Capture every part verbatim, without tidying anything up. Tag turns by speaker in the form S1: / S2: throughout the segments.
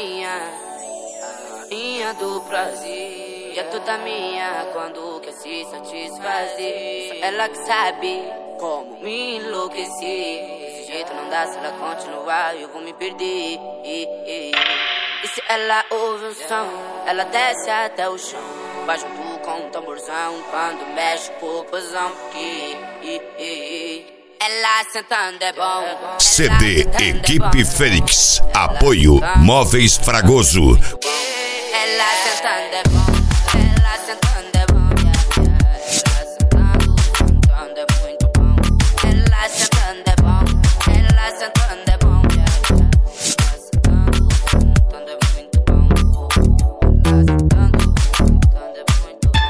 S1: rainha, a rainha do prazer. E é toda minha quando quer se satisfazer. Só ela que sabe como me enlouquecer. Desse jeito não dá, se ela continuar eu vou me perder. E, e, e se ela ouve um som, ela desce até o chão. Vai junto com um tamborzão quando mexe o popozão. Porque e, e, e, ela sentando é bom.
S2: C D Equipe Fênix. Apoio Móveis Fragoso.
S1: Ela sentando é bom. Ela sentando é bom. Ela sentando, sentando é muito bom. Ela sentando é bom. Ela sentando é bom. Ela sentando, sentando é muito bom. Ela sentando, sentando é muito bom.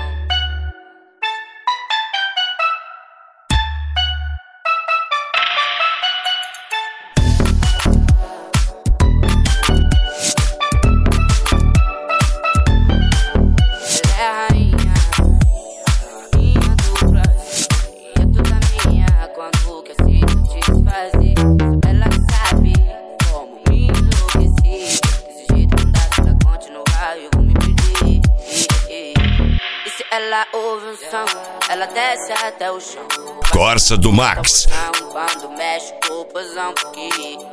S1: Ela ouve um som, ela desce até o chão.
S2: Corsa do Max.
S1: Quando mexe o popozão, porque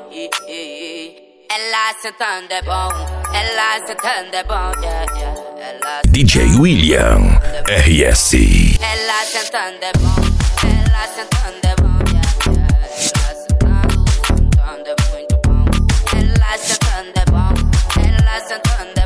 S1: ela sentando é bom, ela sentando é bom, yeah, yeah. Ela
S2: D J William R S.
S1: Ela sentando é bom, ela sentando é bom, yeah, yeah. Ela sentando, sentando é muito bom. Ela sentando é bom, ela sentando